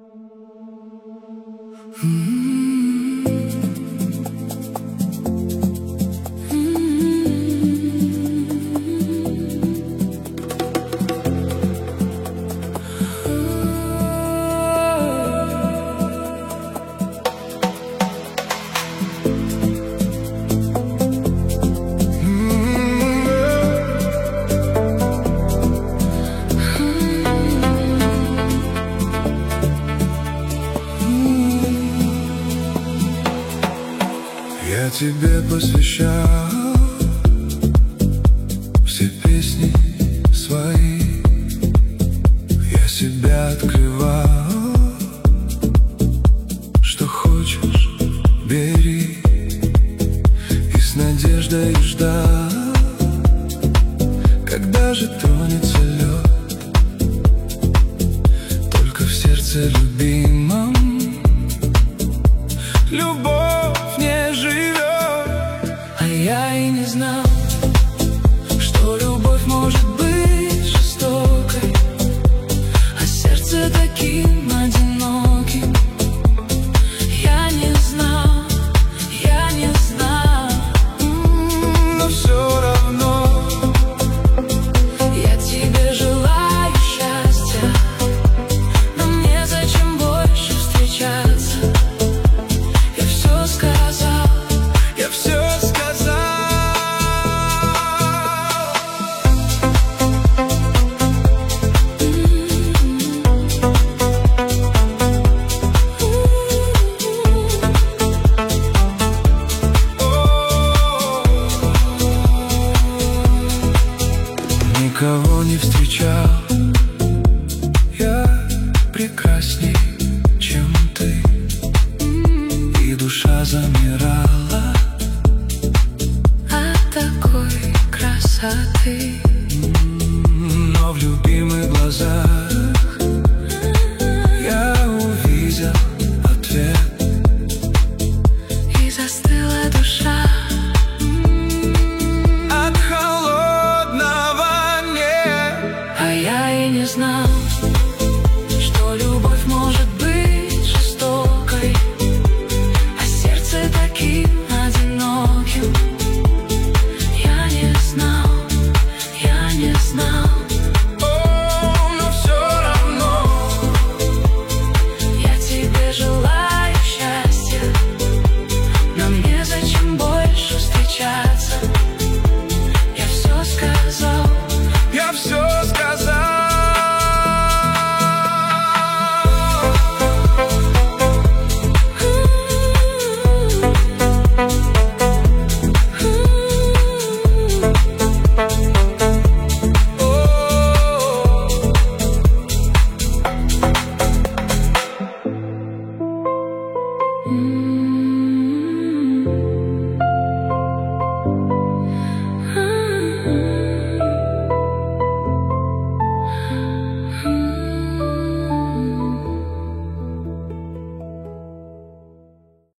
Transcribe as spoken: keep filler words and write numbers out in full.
Я тебе посвящал все песни свои, я себя открывал. Что хочешь, бери, и с надеждой ждал, когда же тронется лед. Только в сердце любимом любовь не живет. А я и не знал, что любовь может быть жестокой, а сердце таким одиноким. Я не знал, я не знал, но все равно я тебе желаю счастья. Но мне зачем больше встречаться? Я все сказал, я все сказал. Никого не встречал я прекрасней.